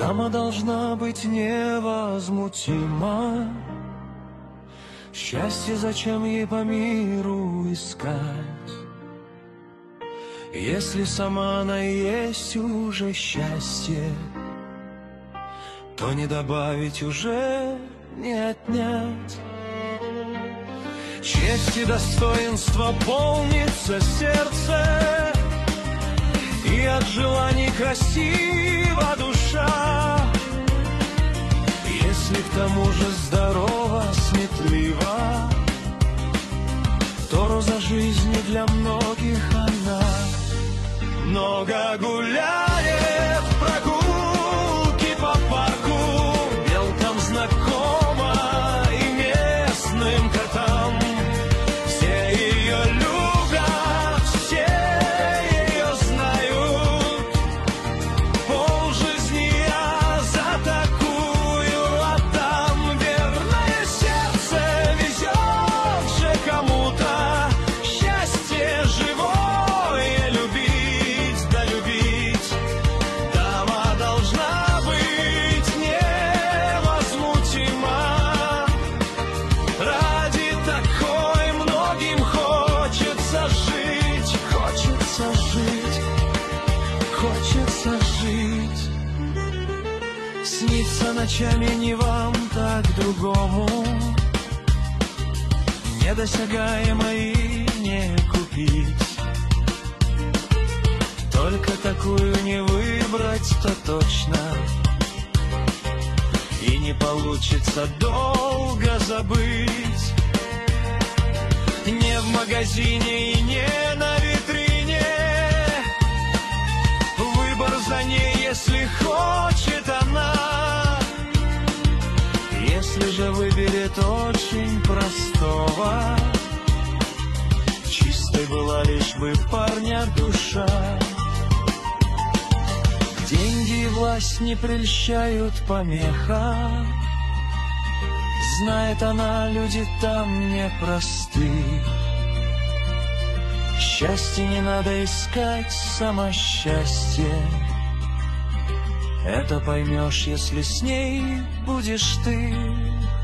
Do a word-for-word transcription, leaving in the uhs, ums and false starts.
Дама должна быть невозмутима. Счастье зачем ей по миру искать, если сама она есть уже счастье, то не добавить уже, не отнять. Честь и достоинство полнится сердце, и от желаний красива душа. Если к тому же здорова, сметлива, то роза жизни для многих она. Много гуляет, прогулки по парку, мелком знакома и местным котам. Все ее любят, все ее знают, полжизни я за такую отдам. Верное сердце везет же кому-то, счастье живое любить, да любить. Дама должна быть невозмутима. Ради такой многим хочется жить, хочется жить, хочется жить. Снится ночами не вам, так другому, недосягаемо и не купить. Только такую не выбрать-то точно, и не получится долго забыть. Не в магазине и не на витрине, выбор за ней, если хочет она. Если же выберет очень простого, чистой была лишь бы парня душа. Деньги и власть не прельщают помеха, знает она, люди там непросты. Счастье не надо искать, само счастье, это поймешь, если с ней будешь ты.